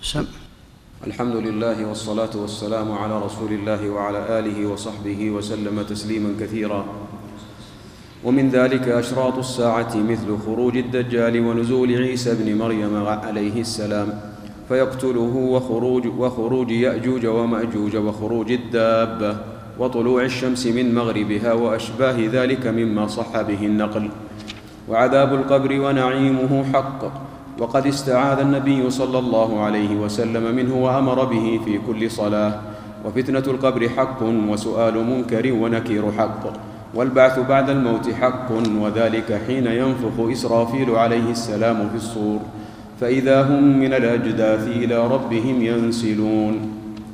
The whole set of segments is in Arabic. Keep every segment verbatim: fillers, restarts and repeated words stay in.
سم. الحمد لله والصلاة والسلام على رسول الله وعلى آله وصحبه وسلم تسليما كثيرا. ومن ذلك أشراط الساعة مثل خروج الدجال ونزول عيسى بن مريم عليه السلام فيقتله، وخروج, وخروج يأجوج ومأجوج، وخروج الدابة، وطلوع الشمس من مغربها وأشباه ذلك مما صح به النقل. وعذاب القبر ونعيمه حق، وقد استعاذ النبي صلى الله عليه وسلم منه وأمر به في كل صلاة. وفتنة القبر حق، وسؤال منكر ونكير حق، والبعث بعد الموت حق، وذلك حين ينفخ إسرافيل عليه السلام في الصور، فإذا هم من الأجداث إلى ربهم ينسلون.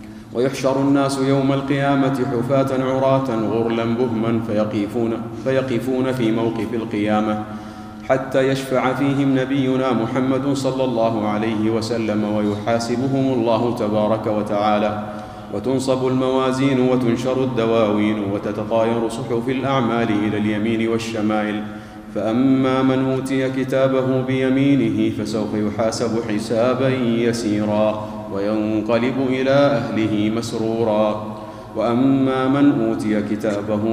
ويحشر الناس يوم القيامة حفاة عراة غرلا بهما فيقفون, فيقفون في موقف القيامة حتى يشفع فيهم نبينا محمد صلى الله عليه وسلم ويحاسبهم الله تبارك وتعالى، وتنصب الموازين وتنشر الدواوين وتتطاير صحف الأعمال إلى اليمين والشمائل. فأما من أوتي كتابه بيمينه فسوف يحاسب حسابا يسيرا وينقلب إلى أهله مسرورا. وأما من أوتي كتابه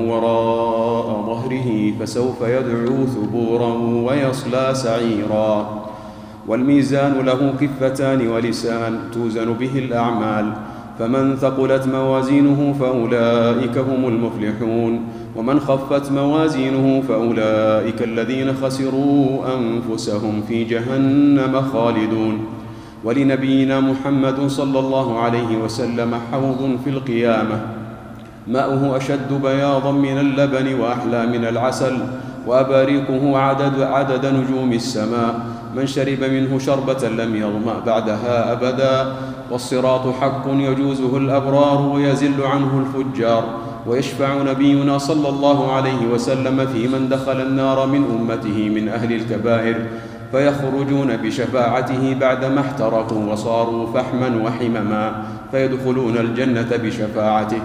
وراء ظهره فسوف يدعو ثبورا ويصلى سعيرا. والميزان له كفتان ولسان توزن به الأعمال، فمن ثقلت موازينه فأولئك هم المفلحون، ومن خفت موازينه فأولئك الذين خسروا أنفسهم في جهنم خالدون. ولنبينا محمد صلى الله عليه وسلم حوض في القيامة ماؤه أشد بياضا من اللبن وأحلى من العسل، وأباريقه عدد, عدد نجوم السماء، من شرب منه شربة لم يظمأ بعدها أبدا. والصراط حق يجوزه الأبرار ويزل عنه الفجار. ويشفع نبينا صلى الله عليه وسلم في من دخل النار من أمته من أهل الكبائر، فيخرجون بشفاعته بعدما احترقوا وصاروا فحما وحمما، فيدخلون الجنة بشفاعته.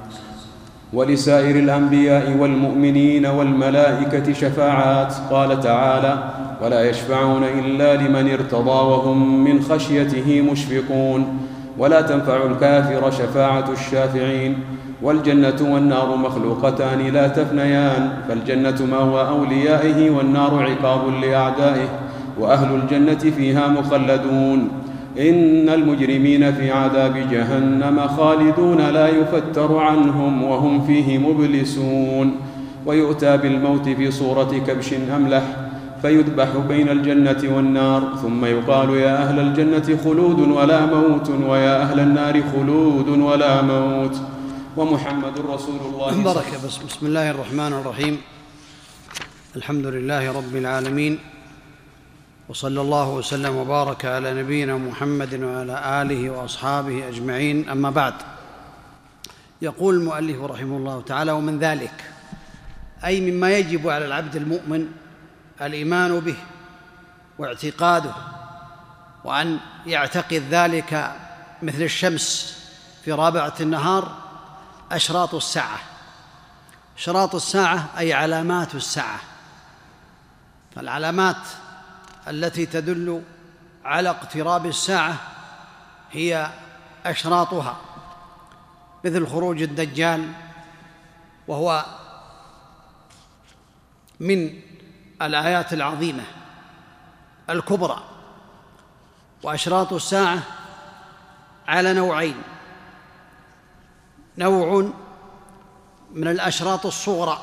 ولسائر الأنبياء والمؤمنين والملائكة شفاعات، قال تعالى: ولا يشفعون إلا لمن ارتضى وهم من خشيته مشفقون. ولا تنفع الكافر شفاعة الشافعين. والجنة والنار مخلوقتان لا تفنيان، فالجنة مأوى أوليائه والنار عقاب لأعدائه، وأهل الجنة فيها مخلدون. إن المجرمين في عذاب جهنم خالدون لا يفتر عنهم وهم فيه مبلسون. ويؤتى بالموت في صورة كبش أملح فيذبح بين الجنة والنار، ثم يقال: يا أهل الجنة خلود ولا موت، ويا أهل النار خلود ولا موت. ومحمد رسول الله. بركة. بسم الله الرحمن الرحيم. الحمد لله رب العالمين، وصلى الله وسلم وبارك على نبينا محمد وعلى آله وأصحابه أجمعين، أما بعد. يقول المؤلف رحمه الله تعالى: ومن ذلك، أي مما يجب على العبد المؤمن الإيمان به واعتقاده، وأن يعتقد ذلك مثل الشمس في رابعة النهار، أشراط الساعة. أشراط الساعة أي علامات الساعة. فالعلامات التي تدل على اقتراب الساعة هي أشراطها، مثل خروج الدجال، وهو من الآيات العظيمة الكبرى. وأشراط الساعة على نوعين: نوع من الأشراط الصغرى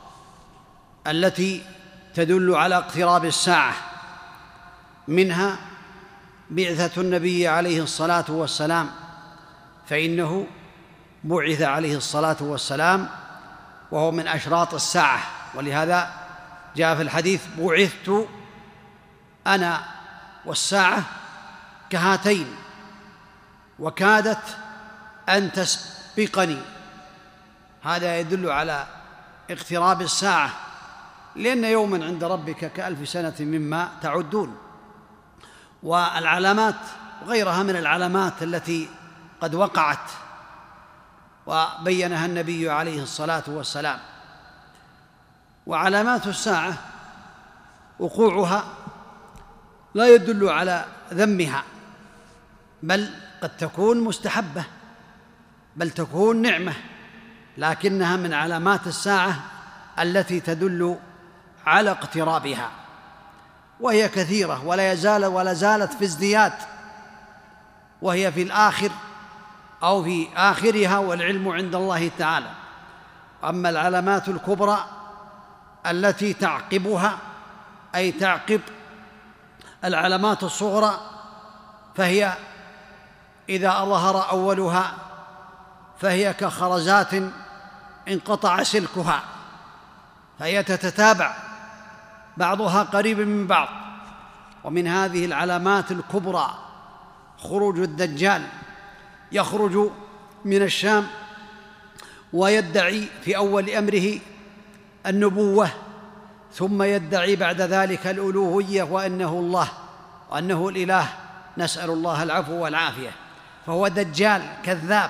التي تدل على اقتراب الساعة، منها بعثة النبي عليه الصلاة والسلام، فإنه بعث عليه الصلاة والسلام وهو من أشراط الساعة، ولهذا جاء في الحديث: بعثت أنا والساعة كهاتين وكادت أن تسبقني. هذا يدل على اقتراب الساعة، لأن يوما عند ربك كألف سنة مما تعدون. والعلامات وغيرها من العلامات التي قد وقعت وبينها النبي عليه الصلاة والسلام. وعلامات الساعة وقوعها لا يدل على ذمها، بل قد تكون مستحبة، بل تكون نعمة، لكنها من علامات الساعة التي تدل على اقترابها، وهي كثيرة ولا يزال ولا زالت في ازدياد، وهي في الآخر أو في آخرها، والعلم عند الله تعالى. أما العلامات الكبرى التي تعقبها، أي تعقب العلامات الصغرى، فهي إذا ظهر أولها فهي كخرزات انقطع سلكها، فهي تتتابع بعضها قريب من بعض. ومن هذه العلامات الكبرى خروج الدجال، يخرج من الشام ويدعي في أول أمره النبوة، ثم يدعي بعد ذلك الألوهية وأنه الله وأنه الإله، نسأل الله العفو والعافية. فهو دجال كذاب،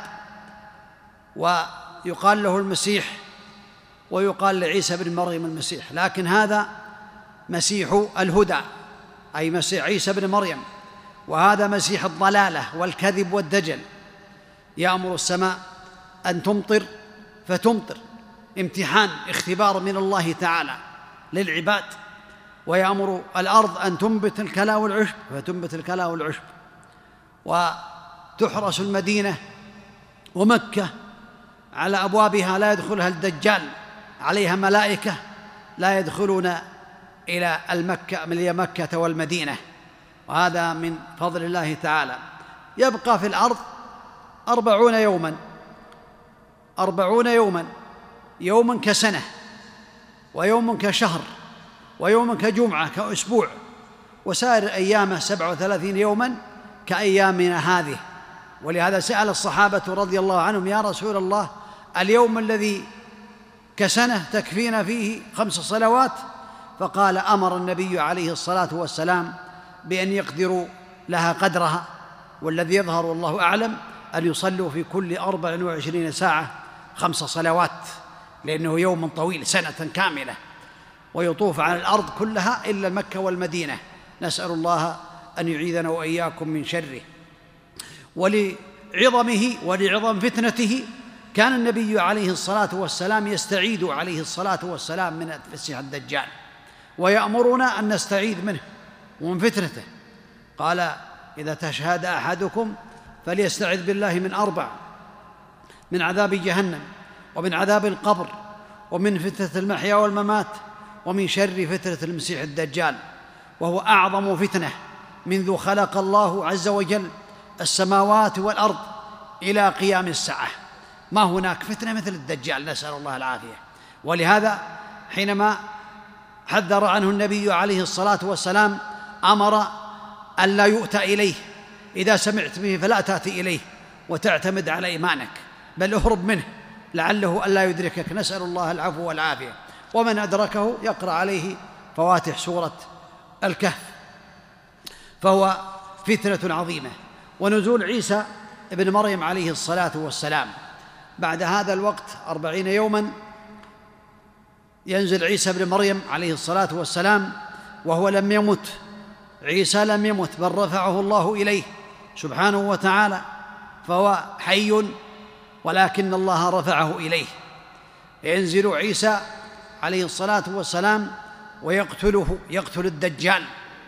ويقال له المسيح، ويقال لعيسى بن مريم المسيح، لكن هذا مسيح الهدى، أي مسيح عيسى بن مريم، وهذا مسيح الضلالة والكذب والدجل. يأمر السماء أن تمطر فتمطر، امتحان اختبار من الله تعالى للعباد، ويأمر الأرض أن تنبت الكلى والعشب فتنبت الكلى والعشب، وتحرس المدينة ومكة على أبوابها لا يدخلها الدجال، عليها ملائكة لا يدخلون إلى المكة من مكة والمدينة، وهذا من فضل الله تعالى. يبقى في الأرض أربعون يوما، أربعون يوما، يوم كسنة، ويوم كشهر، ويوم كجمعة، كأسبوع، وسائر أيامه سبع وثلاثين يوما كأيامنا هذه. ولهذا سأل الصحابة رضي الله عنهم: يا رسول الله، اليوم الذي كسنة تكفينا فيه خمس صلوات؟ فقال: أمر النبي عليه الصلاة والسلام بأن يقدروا لها قدرها، والذي يظهر والله أعلم أن يصلوا في كل أربع وعشرين ساعة خمس صلوات، لأنه يوم طويل سنة كاملة، ويطوف على الأرض كلها إلا مكة والمدينة، نسأل الله أن يعيذنا وإياكم من شره. ولعظمه ولعظم فتنته كان النبي عليه الصلاة والسلام يستعيذ عليه الصلاة والسلام من فسح الدجال، ويأمرنا أن نستعيذ منه ومن فتنته. قال: إذا تشهد أحدكم فليستعذ بالله من أربع: من عذاب جهنم، ومن عذاب القبر، ومن فتنة المحيا والممات، ومن شر فتنة المسيح الدجال، وهو أعظم فتنة منذ خلق الله عز وجل السماوات والأرض إلى قيام الساعة. ما هناك فتنة مثل الدجال، نسأل الله العافية. ولهذا حينما حذر عنه النبي عليه الصلاة والسلام أمر أن لا يؤتى إليه، إذا سمعت به فلا تأتي إليه وتعتمد على إيمانك، بل اهرب منه لعله ألا يدركك، نسأل الله العفو والعافية. ومن أدركه يقرأ عليه فواتح سورة الكهف، فهو فتنة عظيمة. ونزول عيسى ابن مريم عليه الصلاة والسلام بعد هذا الوقت أربعين يوما، ينزل عيسى ابن مريم عليه الصلاة والسلام وهو لم يمت. عيسى لم يمت، بل رفعه الله إليه سبحانه وتعالى، فهو حي ولكن الله رفعه إليه. ينزل عيسى عليه الصلاة والسلام ويقتله، يقتل الدجال،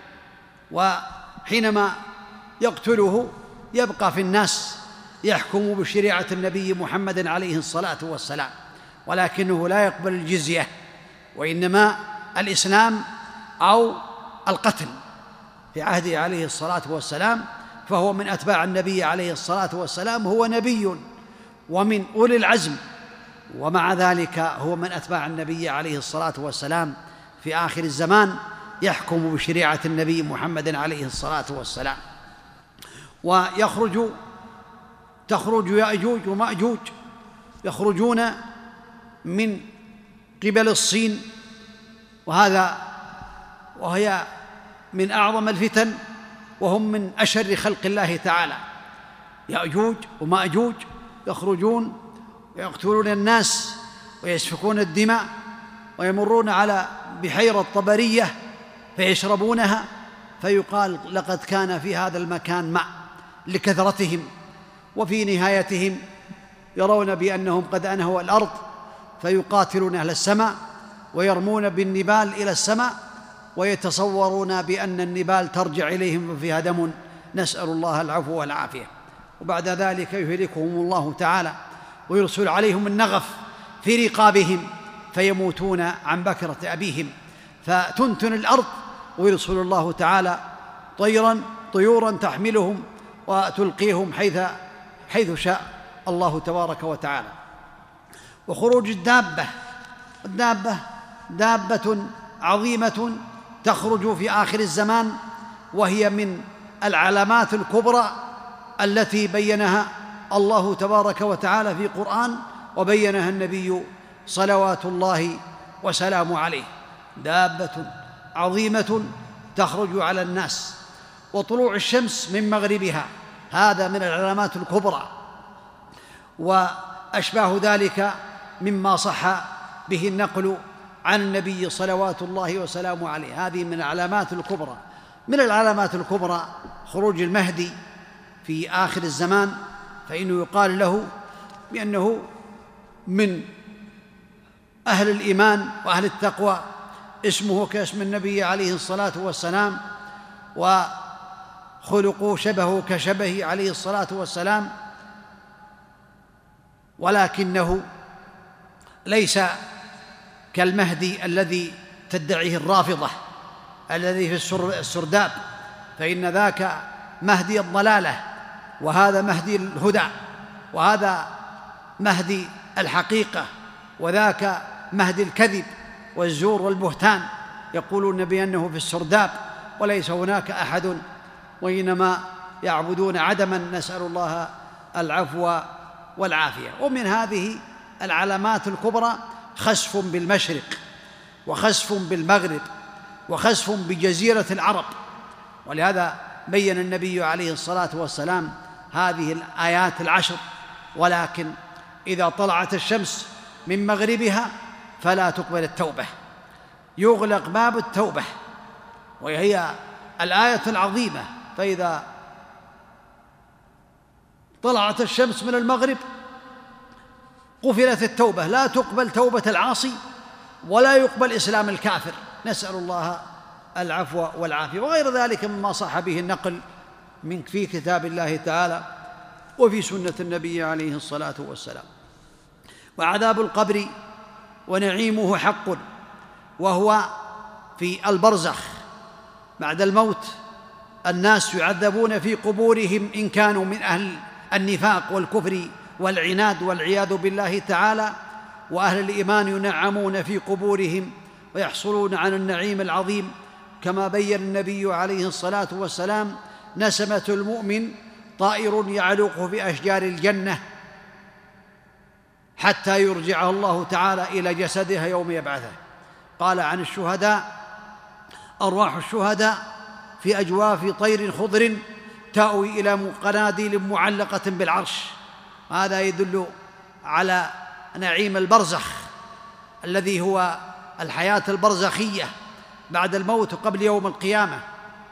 وحينما يقتله يبقى في الناس يحكم بشريعة النبي محمد عليه الصلاة والسلام، ولكنه لا يقبل الجزية، وإنما الإسلام أو القتل في عهده عليه الصلاة والسلام. فهو من أتباع النبي عليه الصلاة والسلام، هو نبي ومن أولي العزم، ومع ذلك هو من أتباع النبي عليه الصلاة والسلام في آخر الزمان، يحكم بشريعة النبي محمد عليه الصلاة والسلام. ويخرج تخرج يأجوج ومأجوج، يخرجون من قبل الصين، وهذا وهي من أعظم الفتن، وهم من أشر خلق الله تعالى. يأجوج ومأجوج يخرجون ويقتلون الناس ويسفكون الدماء، ويمرون على بحيرة طبرية فيشربونها، فيقال: لقد كان في هذا المكان ماء، لكثرتهم، وفي نهايتهم يرون بأنهم قد أنهوا الأرض فيقاتلون أهل السماء ويرمون بالنبال إلى السماء، ويتصورون بأن النبال ترجع إليهم وفيها دم، نسأل الله العفو والعافية. وبعد ذلك يهلكهم الله تعالى ويرسل عليهم النغف في رقابهم فيموتون عن بكرة أبيهم، فتنتن الأرض ويرسل الله تعالى طيرا طيورا تحملهم وتلقيهم حيث حيث شاء الله تبارك وتعالى. وخروج الدابة، الدابة دابة عظيمة تخرج في آخر الزمان، وهي من العلامات الكبرى التي بينها الله تبارك وتعالى في القرآن وبينها النبي صلوات الله وسلامه عليه. دابة عظيمة تخرج على الناس. وطلوع الشمس من مغربها، هذا من العلامات الكبرى، وأشباه ذلك مما صح به النقل عن النبي صلوات الله وسلامه عليه. هذه من العلامات الكبرى. من العلامات الكبرى خروج المهدي في آخر الزمان، فإنه يقال له بأنه من أهل الإيمان وأهل التقوى، اسمه كاسم النبي عليه الصلاة والسلام، وخلقه شبهه كشبهه عليه الصلاة والسلام، ولكنه ليس كالمهدي الذي تدعيه الرافضة الذي في السرداب، فإن ذاك مهدي الضلالة، وهذا مهدي الهدى، وهذا مهدي الحقيقة، وذاك مهدي الكذب والزور والبهتان. يقولون بأنه في السرداب وليس هناك أحد، وإنما يعبدون عدما، نسأل الله العفو والعافية. ومن هذه العلامات الكبرى خسف بالمشرق، وخسف بالمغرب، وخسف بجزيرة العرب. ولهذا بين النبي عليه الصلاة والسلام هذه الآيات العشر: ولكن إذا طلعت الشمس من مغربها فلا تقبل التوبة، يغلق باب التوبة، وهي الآية العظيمة. فإذا طلعت الشمس من المغرب قفلت التوبة، لا تقبل توبة العاصي ولا يقبل إسلام الكافر، نسأل الله العفو والعافية. وغير ذلك مما صح به النقل من في كتاب الله تعالى وفي سنة النبي عليه الصلاة والسلام. وعذاب القبر ونعيمه حق، وهو في البرزخ بعد الموت. الناس يعذبون في قبورهم إن كانوا من أهل النفاق والكفر والعناد والعياذ بالله تعالى، وأهل الإيمان ينعمون في قبورهم ويحصلون على النعيم العظيم، كما بين النبي عليه الصلاة والسلام: نسمة المؤمن طائر يعلق في أشجار الجنة حتى يرجعه الله تعالى إلى جسدها يوم يبعثه. قال عن الشهداء: أرواح الشهداء في أجواف طير خضر تأوي إلى قناديل معلقة بالعرش. هذا يدل على نعيم البرزخ الذي هو الحياة البرزخية بعد الموت قبل يوم القيامة.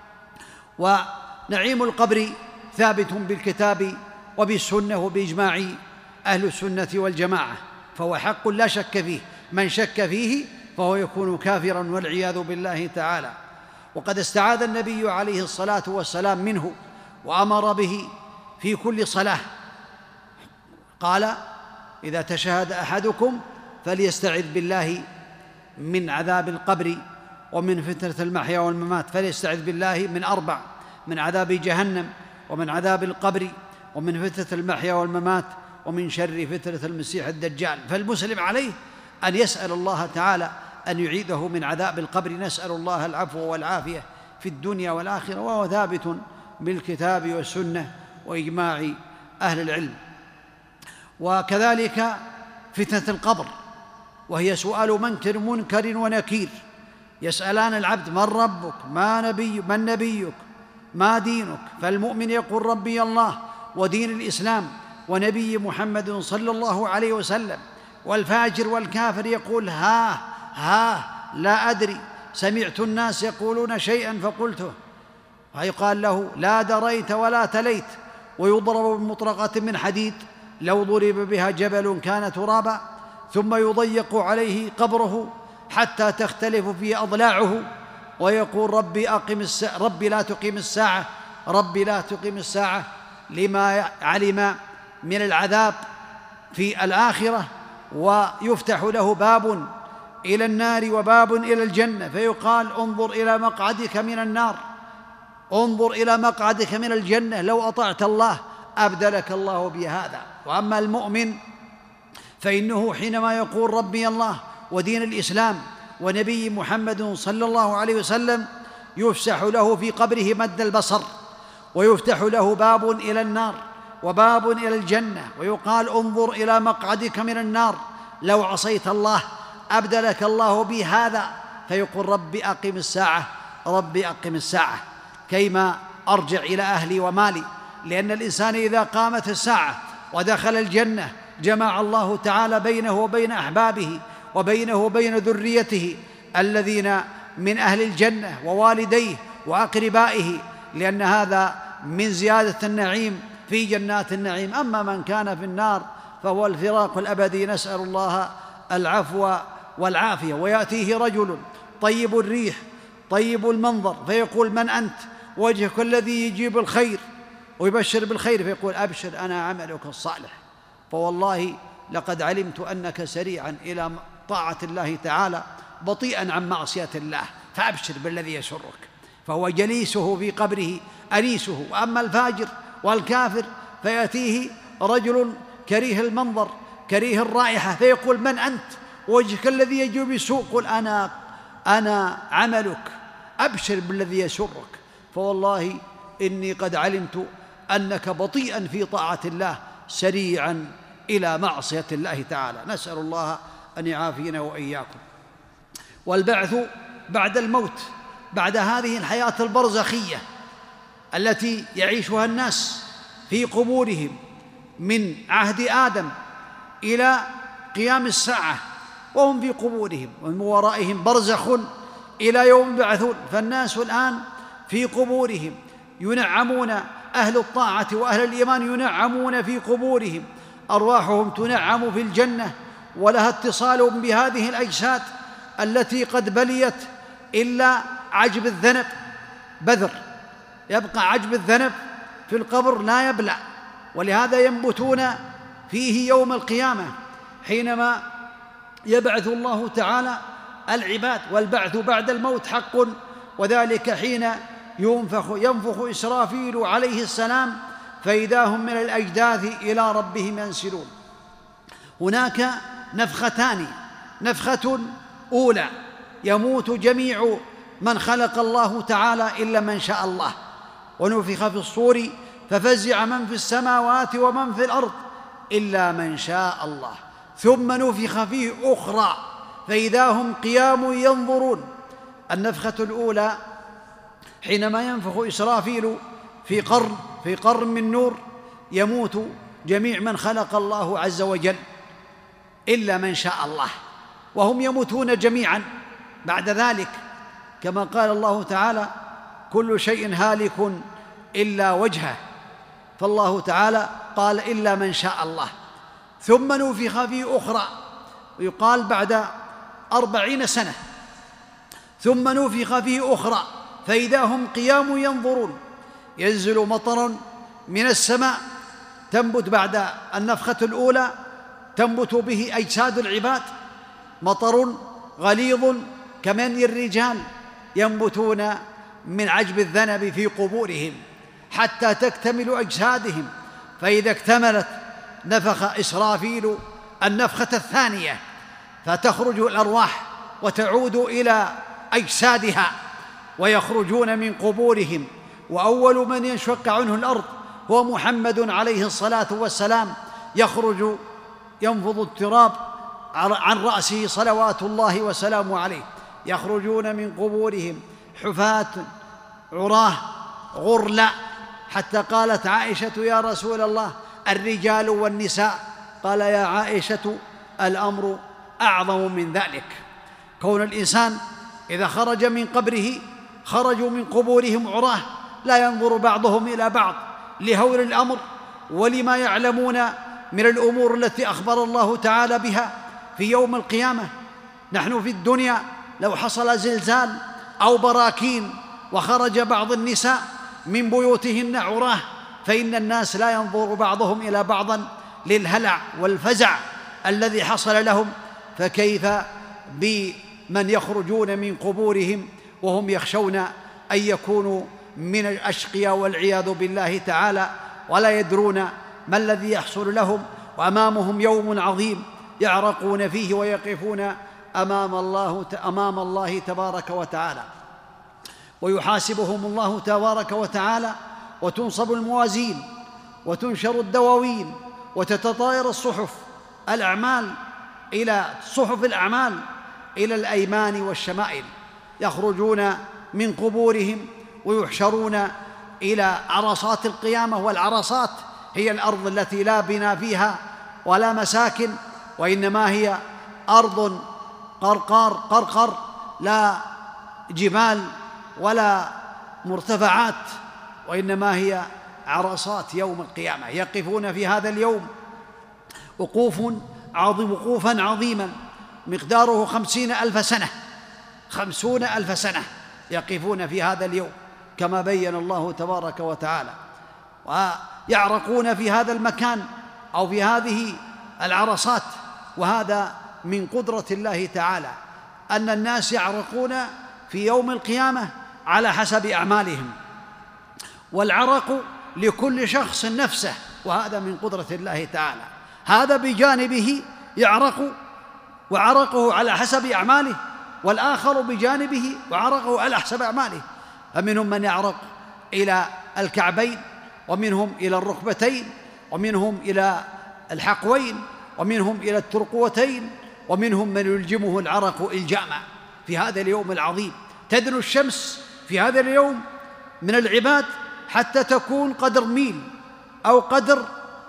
ونعيم القبر ثابت بالكتاب وبالسنة وبإجماع أهل السنة والجماعة، فهو حق لا شك فيه، من شك فيه فهو يكون كافرا والعياذ بالله تعالى. وقد استعاذ النبي عليه الصلاة والسلام منه وأمر به في كل صلاة. قال: إذا تشهد أحدكم فليستعذ بالله من عذاب القبر ومن فتنة المحيا والممات. فليستعذ بالله من أربع: من عذاب جهنم، ومن عذاب القبر، ومن فتنة المحيا والممات، ومن شر فتنة المسيح الدجال. فالمسلم عليه أن يسأل الله تعالى أن يعيذه من عذاب القبر، نسأل الله العفو والعافية في الدنيا والآخرة، وهو ثابت بالكتاب والسنة وإجماع أهل العلم. وكذلك فتنة القبر، وهي سؤال منكر منكر ونكير، يسألان العبد: من ربك؟ ما نبي من نبيك؟ ما دينك؟ فالمؤمن يقول: ربي الله ودين الإسلام ونبي محمد صلى الله عليه وسلم. والفاجر والكافر يقول: ها ها لا أدري، سمعت الناس يقولون شيئا فقلته. ويقال له: لا دريت ولا تليت، ويضرب بمطرقة من حديد لو ضرب بها جبل كان ترابا، ثم يضيق عليه قبره حتى تختلف فيه أضلاعه، ويقول ربي أقم الساعة، ربي لا تقيم الساعة، ربي لا تقيم الساعة، لما علم من العذاب في الآخرة. ويفتح له باب إلى النار وباب إلى الجنة، فيقال انظر إلى مقعدك من النار، انظر إلى مقعدك من الجنة، لو أطعت الله أبدلك الله بهذا. وأما المؤمن فإنه حينما يقول ربي الله ودين الإسلام ونبي محمد صلى الله عليه وسلم يفسح له في قبره مد البصر، ويفتح له باب إلى النار وباب إلى الجنة، ويقال انظر إلى مقعدك من النار، لو عصيت الله أبدلك الله بهذا، فيقول ربي أقم الساعة، ربي أقم الساعة، كيما أرجع إلى أهلي ومالي. لأن الإنسان إذا قامت الساعة ودخل الجنة جمع الله تعالى بينه وبين أحبابه وبينه وبين ذريته الذين من أهل الجنة ووالديه وأقربائه، لأن هذا من زيادة النعيم في جنات النعيم. أما من كان في النار فهو الفراق الأبدي، نسأل الله العفو والعافية. ويأتيه رجل طيب الريح طيب المنظر فيقول من أنت؟ وجهك الذي يجيب الخير ويبشر بالخير، فيقول أبشر أنا عملك الصالح، فوالله لقد علمت أنك سريعا إلى طاعة الله تعالى بطيئا عن معصية الله، فأبشر بالذي يسرك، فهو جليسه في قبره أنيسه. وأما الفاجر والكافر فيأتيه رجل كريه المنظر كريه الرائحة فيقول من أنت؟ وجهك الذي يجيب السوء، قل أنا أنا عملك، أبشر بالذي يسرك، فوالله إني قد علمت أنك بطيئا في طاعة الله سريعا إلى معصية الله تعالى. نسأل الله أن يعافينا وإياكم. والبعث بعد الموت، بعد هذه الحياة البرزخية التي يعيشها الناس في قبورهم من عهد آدم إلى قيام الساعة وهم في قبورهم، ومن ورائهم برزخ إلى يوم يبعثون. فالناس الآن في قبورهم ينعمون، أهل الطاعة وأهل الإيمان ينعمون في قبورهم، أرواحهم تنعم في الجنة ولها اتصال بهذه الأجساد التي قد بليت، إلا عجب الذنب بذر، يبقى عجب الذنب في القبر لا يبلع، ولهذا ينبتون فيه يوم القيامة حينما يبعث الله تعالى العباد. والبعث بعد الموت حق، وذلك حين ينفخ, ينفخ إسرافيل عليه السلام فإذا هم من الأجداث إلى ربهم ينسلون. هناك نفختان، نفخة أولى يموت جميع من خلق الله تعالى إلا من شاء الله، ونفخ في الصور ففزع من في السماوات ومن في الأرض إلا من شاء الله، ثم نفخ فيه أخرى فإذا هم قيام ينظرون. النفخة الأولى حينما ينفخ إسرافيل في قرن في قرن من نور يموت جميع من خلق الله عز وجل إلا من شاء الله، وهم يموتون جميعا بعد ذلك، كما قال الله تعالى كل شيء هالك إلا وجهه، فالله تعالى قال إلا من شاء الله. ثم نفخ فيه أخرى، ويقال بعد أربعين سنة، ثم نفخ فيه أخرى فإذا هم قيام ينظرون. ينزل مطر من السماء تنبت بعد النفخة الأولى، تنبت به أجساد العباد، مطر غليظ كمني الرجال ينبتون من عجب الذنب في قبورهم حتى تكتمل أجسادهم، فإذا اكتملت نفخ إسرافيل النفخة الثانية فتخرج الأرواح وتعود إلى أجسادها ويخرجون من قبورهم. وأول من ينشق عنه الأرض هو محمد عليه الصلاة والسلام، يخرج ينفض التراب عن رأسه صلوات الله وسلامه عليه، يخرجون من قبورهم حفاة عراه غرلا، حتى قالت عائشة يا رسول الله الرجال والنساء؟ قال يا عائشة الأمر أعظم من ذلك. كون الإنسان إذا خرج من قبره خرجوا من قبورهم عراه لا ينظر بعضهم إلى بعض لهول الأمر ولما يعلمون من الأمور التي أخبر الله تعالى بها في يوم القيامة. نحن في الدنيا لو حصل زلزال أو براكين وخرج بعض النساء من بيوتهن عراه فإن الناس لا ينظر بعضهم إلى بعض للهلع والفزع الذي حصل لهم، فكيف بمن يخرجون من قبورهم وهم يخشون أن يكونوا من الأشقياء والعياذ بالله تعالى، ولا يدرون ما الذي يحصل لهم، وأمامهم يوم عظيم يعرقون فيه ويقفون أمام الله أمام الله تبارك وتعالى، ويحاسبهم الله تبارك وتعالى، وتنصب الموازين وتنشر الدواوين وتتطاير الصحف الأعمال إلى صحف الأعمال إلى الأيمان والشمائل، يخرجون من قبورهم ويحشرون إلى عرصات القيامة. والعرصات هي الأرض التي لا بناء فيها ولا مساكن، وإنما هي أرض قرقر قرقر لا جبال ولا مرتفعات، وإنما هي عرصات يوم القيامة. يقفون في هذا اليوم وقوف عظيم وقوفا عظيما مقداره خمسين ألف سنة خمسون ألف سنة يقفون في هذا اليوم كما بين الله تبارك وتعالى، ويعرقون في هذا المكان أو في هذه العرصات. وهذا من قدرة الله تعالى أن الناس يعرقون في يوم القيامة على حسب أعمالهم، والعرق لكل شخص نفسه، وهذا من قدرة الله تعالى. هذا بجانبه يعرق وعرقه على حسب أعماله، والآخر بجانبه وعرقه على حسب أعماله. فمنهم من يعرق إلى الكعبين، ومنهم إلى الركبتين، ومنهم إلى الحقوين، ومنهم إلى الترقوتين، ومنهم من يلجمه العرق إلجاما في هذا اليوم العظيم. تدنو الشمس في هذا اليوم من العباد حتى تكون قدر ميل أو قدر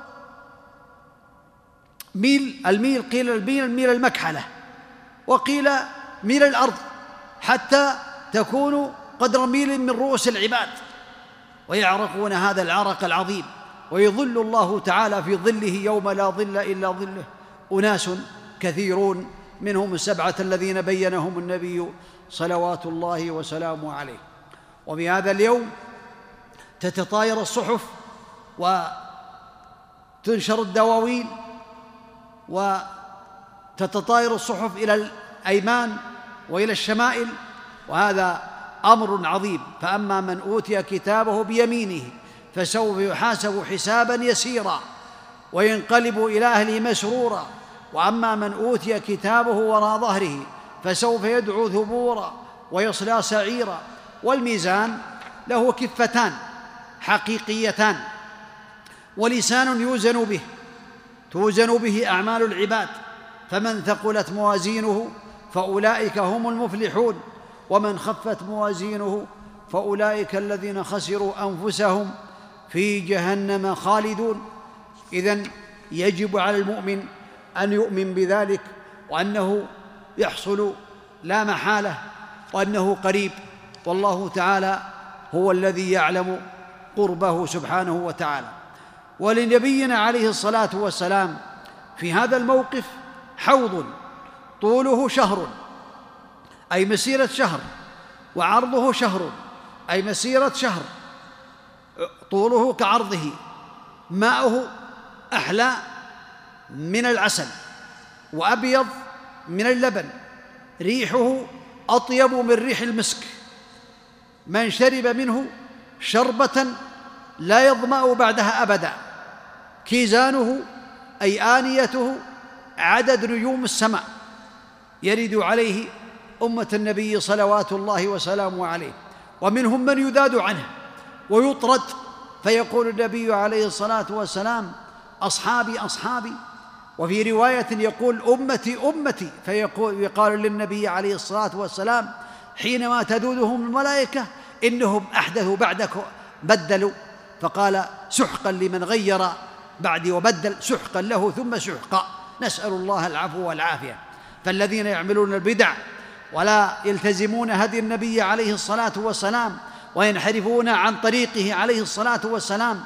ميل، الميل قيل الميل الميل المكحلة، وقيل ميل الأرض، حتى تكون قدر ميل من رؤوس العباد، ويعرقون هذا العرق العظيم، ويظل الله تعالى في ظله يوم لا ظل إلا ظله أناس كثيرون، منهم السبعة الذين بينهم النبي صلوات الله وسلامه عليه. وفي هذا اليوم تتطاير الصحف وتنشر الدواوين، وتتطاير الصحف إلى الأيمان وإلى الشمائل، وهذا أمر عظيم. فأما من أوتي كتابه بيمينه فسوف يحاسب حسابا يسيرا وينقلب إلى أهله مسرورا، وأما من أوتي كتابه وراء ظهره فسوف يدعو ثبورا ويصلى سعيرا. والميزان له كفتان حقيقيتان ولسان يوزن به توزن به أعمال العباد، فمن ثقلت موازينه فأولئك هم المفلحون، ومن خفت موازينه فأولئك الذين خسروا أنفسهم في جهنم خالدون. إذن يجب على المؤمن أن يؤمن بذلك، وأنه يحصل لا محالة، وأنه قريب، والله تعالى هو الذي يعلم قربه سبحانه وتعالى. ولنبينا عليه الصلاة والسلام في هذا الموقف حوض طوله شهر أي مسيرة شهر، وعرضه شهر أي مسيرة شهر، طوله كعرضه، ماؤه أحلى من العسل وأبيض من اللبن، ريحه أطيب من ريح المسك، من شرب منه شربة لا يظمأ بعدها أبدا، كيزانه أي آنيته عدد نجوم السماء، يرد عليه أمة النبي صلوات الله وسلامه عليه. ومنهم من يذاد عنه ويطرد، فيقول النبي عليه الصلاة والسلام أصحابي أصحابي، وفي رواية يقول أمتي أمتي، فيقول يقال للنبي عليه الصلاة والسلام حينما تذودهم الملائكة إنهم أحدثوا بعدك بدلوا، فقال سحقا لمن غير بعدي وبدل، سحقا له ثم سحقا، نسأل الله العفو والعافية. فالذين يعملون البدع ولا يلتزمون هدي النبي عليه الصلاة والسلام وينحرفون عن طريقه عليه الصلاة والسلام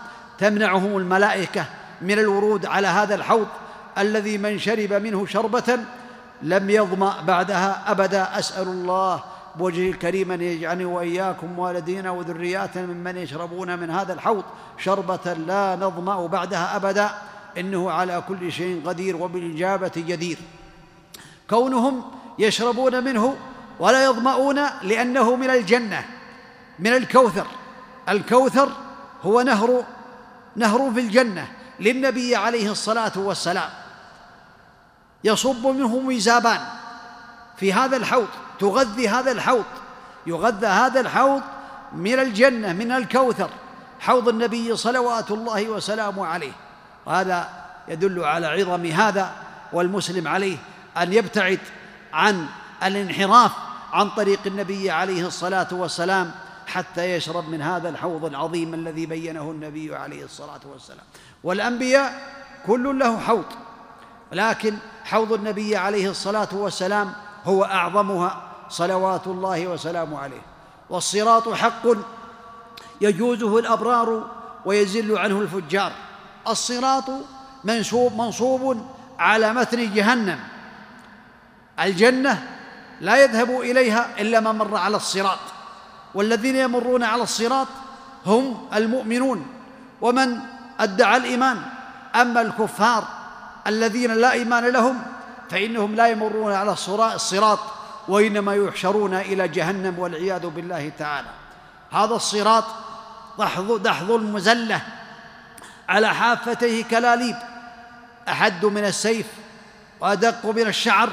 تمنعهم الملائكة من الورود على هذا الحوض الذي من شرب منه شربة لم يظمأ بعدها أبدا. أسأل الله بوجهه الكريم أن يجعلني وإياكم والدينا وذرياتنا ممن يشربون من هذا الحوض شربة لا نظمأ بعدها أبدا، إنه على كل شيء قدير وبالإجابة جدير. كونهم يشربون منه ولا يظمؤون لأنه من الجنة، من الكوثر. الكوثر هو نهر نهر في الجنة للنبي عليه الصلاة والسلام، يصب منه ميزابان في هذا الحوض، تغذي هذا الحوض، يغذى هذا الحوض من الجنة من الكوثر، حوض النبي صلوات الله وسلامه عليه. وهذا يدل على عظم هذا، والمسلم عليه أن يبتعد عن الانحراف عن طريق النبي عليه الصلاة والسلام حتى يشرب من هذا الحوض العظيم الذي بينه النبي عليه الصلاة والسلام. والأنبياء كل له حوض، لكن حوض النبي عليه الصلاة والسلام هو أعظمها صلوات الله وسلامه عليه. والصراط حق يجوزه الأبرار ويزل عنه الفجار. الصراط منصوب منصوب على متن جهنم. الجنة لا يذهب إليها إلا من مر على الصراط، والذين يمرون على الصراط هم المؤمنون ومن ادعى الإيمان. أما الكفار الذين لا إيمان لهم فإنهم لا يمرون على الصراط، وإنما يحشرون إلى جهنم والعياذ بالله تعالى. هذا الصراط دحض, دحض مزلة على حافتيه كلاليب، أحد من السيف وأدق من الشعر،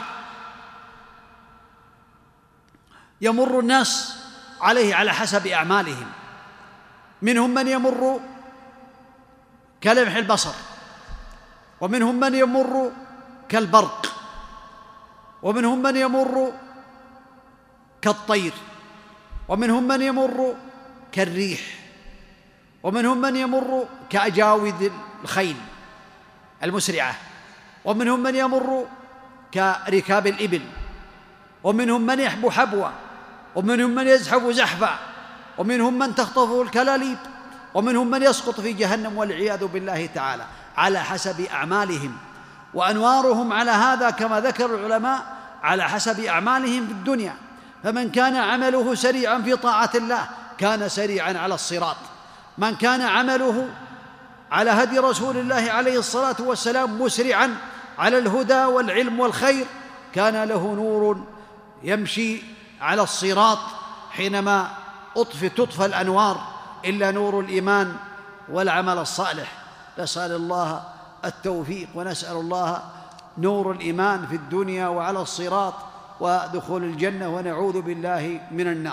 يمر الناس عليه على حسب أعمالهم. منهم من يمر كلمح البصر، ومنهم من يمر كالبرق، ومنهم من يمر كالطير، ومنهم من يمر كالريح، ومنهم من يمر كأجاود الخيل المسرعة، ومنهم من يمر كركاب الإبل، ومنهم من يحبو حبوة، ومنهم من يزحف زحفا، ومنهم من تخطفه الكلاليب، ومنهم من يسقط في جهنم والعياذ بالله تعالى على حسب أعمالهم. وأنوارهم على هذا كما ذكر العلماء على حسب أعمالهم في الدنيا. فمن كان عمله سريعا في طاعة الله كان سريعا على الصراط، من كان عمله على هدي رسول الله عليه الصلاة والسلام مسرعا على الهدى والعلم والخير كان له نور يمشي على الصراط حينما أطفئ تطفى الأنوار إلا نور الإيمان والعمل الصالح. نسأل الله التوفيق، ونسأل الله نور الإيمان في الدنيا وعلى الصراط ودخول الجنة، ونعوذ بالله من النار.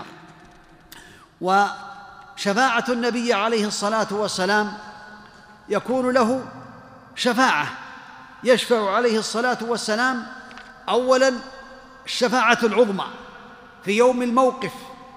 وشفاعة النبي عليه الصلاة والسلام يكون له شفاعة، يشفع عليه الصلاة والسلام أولاً الشفاعة العظمى في يوم الموقف،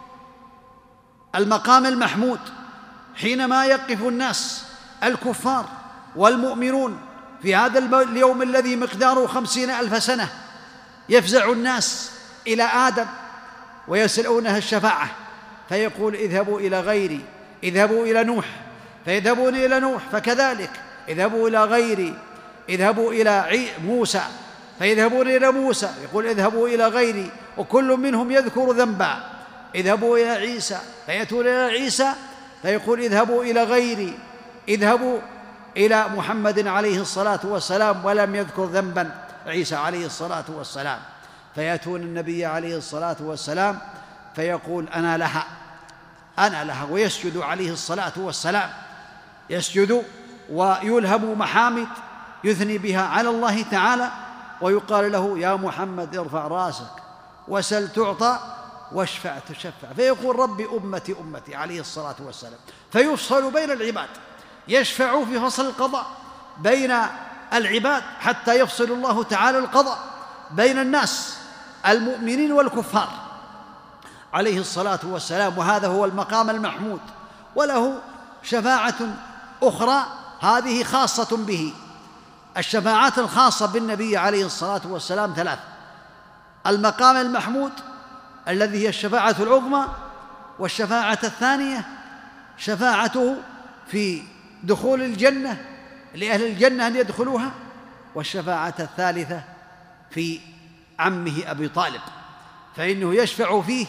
المقام المحمود، حينما يقف الناس الكفار والمؤمنون في هذا اليوم الذي مقداره خمسين ألف سنة، يفزع الناس إلى آدم ويسألونه الشفاعة، فيقول اذهبوا إلى غيري، اذهبوا إلى نوح، فيذهبون إلى نوح، فكذلك اذهبوا إلى غيري، اذهبوا إلى موسى، فيذهبون إلى موسى، يقول اذهبوا إلى غيري، وكل منهم يذكر ذنبا. اذهبوا إلى عيسى، فيأتون إلى عيسى، فيقول اذهبوا إلى غيري، اذهبوا إلى محمد عليه الصلاة والسلام ولم يذكر ذنبا عيسى عليه الصلاة والسلام، فيأتون النبي عليه الصلاة والسلام فيقول أنا لها أنا لها ويسجد عليه الصلاة والسلام، يسجد ويلهم محامد يثني بها على الله تعالى، ويقال له يا محمد ارفع راسك وسل تعطى واشفع تشفع، فيقول ربي أمتي أمتي عليه الصلاة والسلام، فيفصل بين العباد، يشفع في فصل القضاء بين العباد حتى يفصل الله تعالى القضاء بين الناس المؤمنين والكفار عليه الصلاة والسلام. وهذا هو المقام المحمود. وله شفاعة أخرى هذه خاصة به. الشفاعات الخاصة بالنبي عليه الصلاة والسلام ثلاث: المقام المحمود الذي هي الشفاعة العظمى، والشفاعة الثانية شفاعته في دخول الجنة لأهل الجنة أن يدخلوها، والشفاعة الثالثة في عمه أبي طالب، فإنه يشفع فيه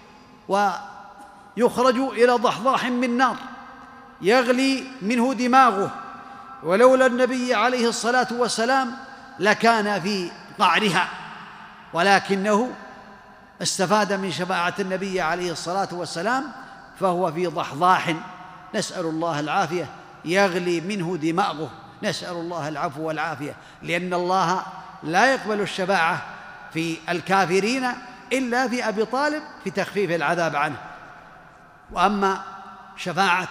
ويخرج إلى ضحضاح من نار يغلي منه دماغه، ولولا النبي عليه الصلاة والسلام لكان في قعرها، ولكنه استفاد من شفاعة النبي عليه الصلاة والسلام فهو في ضحضاح، نسأل الله العافية، يغلي منه دماغه، نسأل الله العفو والعافية، لأن الله لا يقبل الشفاعة في الكافرين إلا في أبي طالب في تخفيف العذاب عنه. وأما شفاعة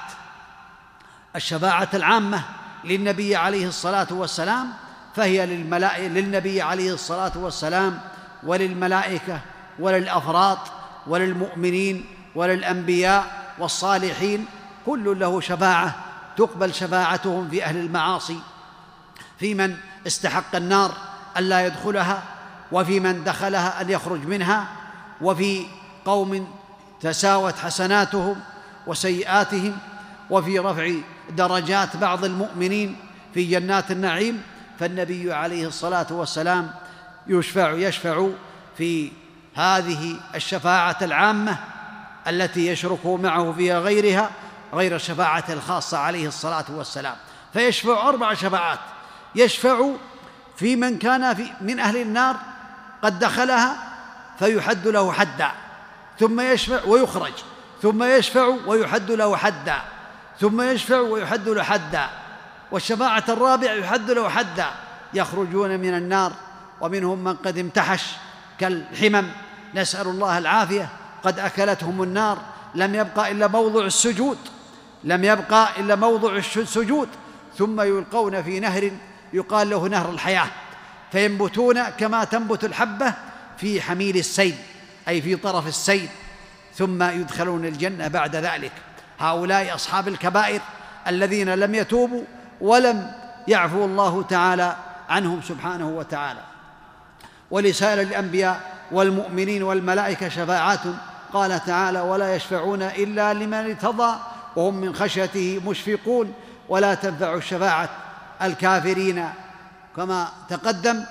الشفاعة العامة للنبي عليه الصلاة والسلام فهي للملائكة للنبي عليه الصلاة والسلام وللملائكة وللأفراط وللمؤمنين وللأنبياء والصالحين، كل له شفاعة تقبل شفاعتهم في أهل المعاصي، في من استحق النار ألا يدخلها، وفي من دخلها أن يخرج منها، وفي قوم تساوت حسناتهم وسيئاتهم، وفي رفع درجات بعض المؤمنين في جنات النعيم. فالنبي عليه الصلاة والسلام يشفع يشفع في هذه الشفاعة العامة التي يشرك معه فيها غيرها غير الشفاعة الخاصة عليه الصلاة والسلام، فيشفع أربع شفاعات: يشفع في من كان في من أهل النار قد دخلها فيحد له حدا، ثم يشفع ويخرج، ثم يشفع ويحد له حدا، ثم يشفع ويحد له حدا، والشفاعة الرابعة يحد له حدا، يخرجون من النار ومنهم من قد امتحش كالحمم، نسأل الله العافية، قد أكلتهم النار، لم يبقى إلا موضع السجود لم يبقى إلا موضع السجود ثم يلقون في نهر يقال له نهر الحياة، فينبتون كما تنبت الحبة في حميل السيل، أي في طرف السيل، ثم يدخلون الجنة بعد ذلك. هؤلاء أصحاب الكبائر الذين لم يتوبوا ولم يعفو الله تعالى عنهم سبحانه وتعالى. ولسائر الأنبياء والمؤمنين والملائكة شفاعات، قال تعالى: ولا يشفعون إلا لمن ارتضى وهم من خشيته مشفقون. ولا تنفع الشفاعة الكافرين كما تقدم،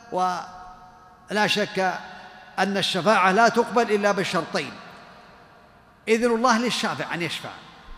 ولا شك أن الشفاعة لا تقبل إلا بالشرطين: إذن الله للشافع أن يشفع،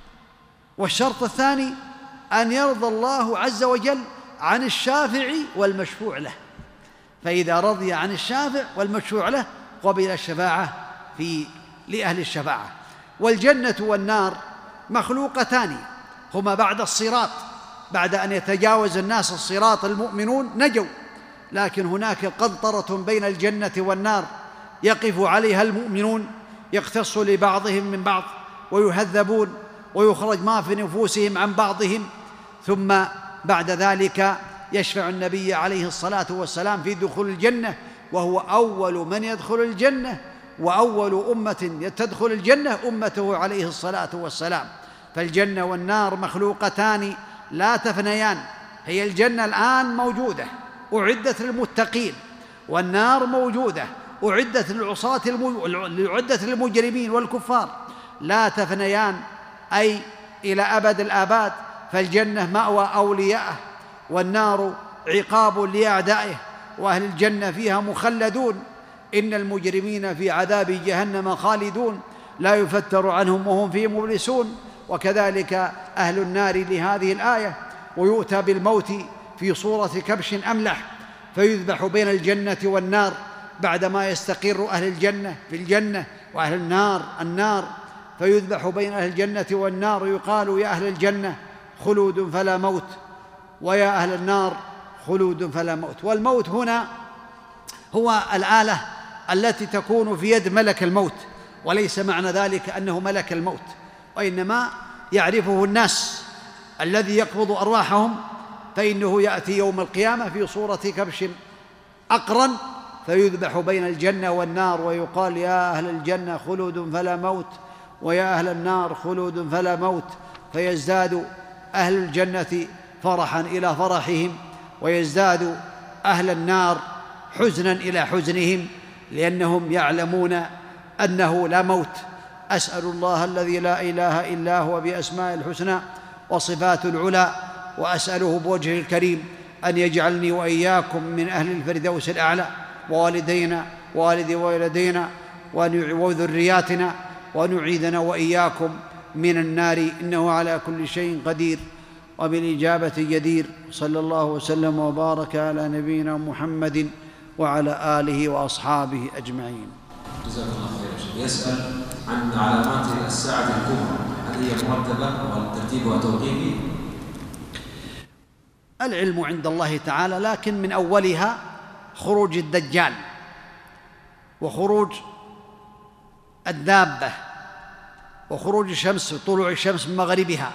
والشرط الثاني أن يرضى الله عز وجل عن الشافع والمشفوع له، فإذا رضي عن الشافع والمشفوع له قبل الشفاعة في لأهل الشفاعة. والجنة والنار مخلوقتان هما بعد الصراط، بعد أن يتجاوز الناس الصراط المؤمنون نجوا، لكن هناك قنطرة بين الجنة والنار يقف عليها المؤمنون، يقتص لبعضهم من بعض ويهذبون ويخرج ما في نفوسهم عن بعضهم، ثم بعد ذلك يشفع النبي عليه الصلاة والسلام في دخول الجنة، وهو أول من يدخل الجنة وأول أمة تدخل الجنة أمته عليه الصلاة والسلام. فالجنة والنار مخلوقتان لا تفنيان، هي الجنة الآن موجودة أعدت للمتقين، والنار موجودة أعدت للعصاة أعدت للمجرمين والكفار، لا تفنيان أي إلى أبد الآباد. فالجنة مأوى أوليائه، والنار عقاب لأعدائه، وأهل الجنة فيها مخلدون. إن المجرمين في عذاب جهنم خالدون لا يفتر عنهم وهم فيه مبلسون. وكذلك أهل النار لهذه الآية: ويؤتى بالموت في صورة كبش أملح فيذبح بين الجنة والنار، بعدما يستقر أهل الجنة في الجنة وأهل النار النار، فيذبح بين أهل الجنة والنار، يقال: يا أهل الجنة خلود فلا موت، ويا أهل النار خلود فلا موت. والموت هنا هو الآلة التي تكون في يد ملك الموت، وليس معنى ذلك أنه ملك الموت، وإنما يعرفه الناس الذي يقبض أرواحهم، فإنه يأتي يوم القيامة في صورة كبش أقرن فيذبح بين الجنة والنار، ويقال: يا أهل الجنة خلود فلا موت، ويا أهل النار خلود فلا موت، فيزداد أهل الجنة فرحا إلى فرحهم، ويزداد أهل النار حزنا إلى حزنهم، لأنهم يعلمون أنه لا موت. أسأل الله الذي لا إله إلا هو بأسماء الحسنى وصفاته العلى، وأسأله بوجهه الكريم أن يجعلني وإياكم من أهل الفردوس الأعلى، ووالدينا ووالدي وولدينا وذرياتنا، وأن يعيذنا وإياكم من النار، إنه على كل شيء قدير وبالإجابة جدير. صلى الله وسلم وبارك على نبينا محمد وعلى آله وأصحابه أجمعين. جزاك الله خير. يسأل عن علامات الساعة الكبرى، هل هي مرتبة وترتيبها توقيفي؟ العلم عند الله تعالى، لكن من أولها خروج الدجال وخروج الدابة وخروج الشمس وطلوع الشمس من مغربها،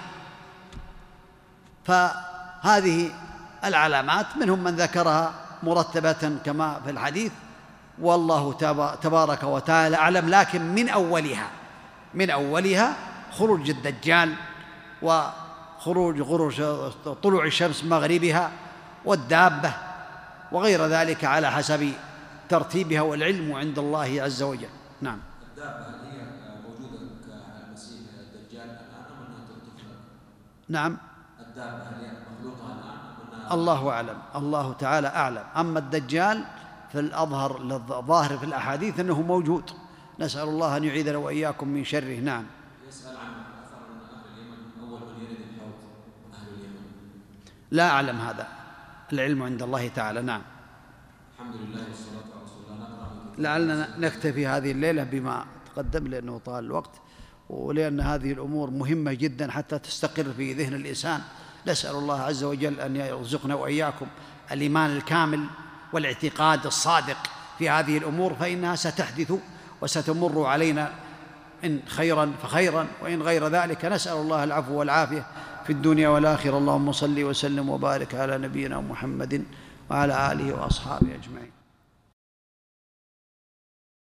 فهذه العلامات منهم من ذكرها مرتبة كما في الحديث، والله تبارك وتعالى أعلم. لكن من أولها من أولها خروج الدجال وخروج غروج طلوع الشمس من مغربها والدابة وغير ذلك على حسب ترتيبها، والعلم عند الله عز وجل. نعم. الدابة هل هي موجودة كالمسيح الدجال الآن أم أنها تخلق؟ نعم. الدابة هل هي مخلوقة الآن أم أنها؟ الله أعلم، الله تعالى أعلم. أما الدجال فالأظهر الظاهر في الأحاديث أنه موجود، نسأل الله أن يعيذنا وإياكم من شره. نعم. يسأل عن أثر أن أهل اليمن أول من يرد الحوض أهل اليمن. لا أعلم هذا، العلم عند الله تعالى. نعم. الحمد لله والصلاة على رسول الله. نقرأ لعلنا نكتفي هذه الليلة بما تقدم لأنه طال الوقت، ولأن هذه الأمور مهمة جدا حتى تستقر في ذهن الإنسان. نسأل الله عز وجل أن يرزقنا وإياكم الإيمان الكامل والاعتقاد الصادق في هذه الأمور، فإنها ستحدث وستمر علينا، إن خيرا فخيرا وإن غير ذلك. نسأل الله العفو والعافية في الدنيا والآخرة. اللهم صل وسلم وبارك على نبينا محمد وعلى آله وأصحابه أجمعين.